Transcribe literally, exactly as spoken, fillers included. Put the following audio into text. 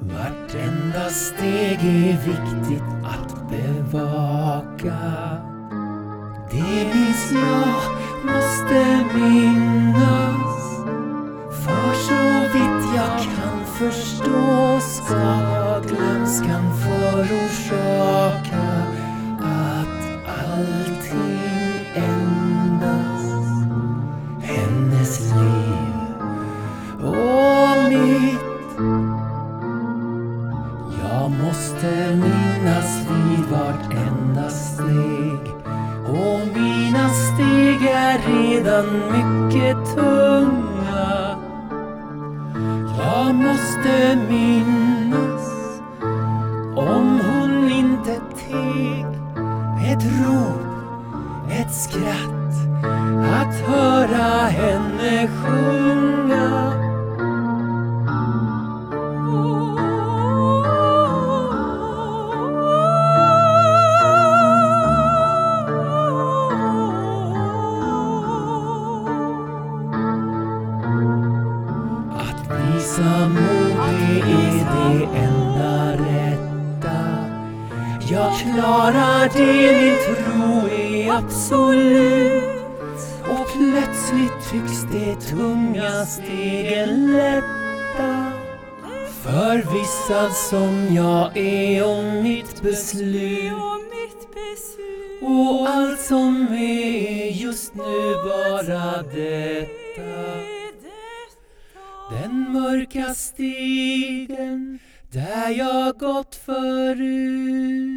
Vartenda steg är viktigt att bevaka. Det minns jag, måste minnas. För så vitt jag kan förstå ska glömskan förorsaka att allting ändras. Hennes liv och mitt. Jag måste minnas vid vartenda steg. Och mina steg är redan mycket tunga. Jag måste minnas om hon inte teg. Ett rop, ett skratt, att höra henne sjunga. Visa mod är det enda rätta. Jag klarar det, min tro är absolut. Och plötsligt tycks det tunga stegen lätta. Förvissad som jag är om mitt beslut. Och allt som är just nu bara detta. Den mörka stigen där jag gått förut.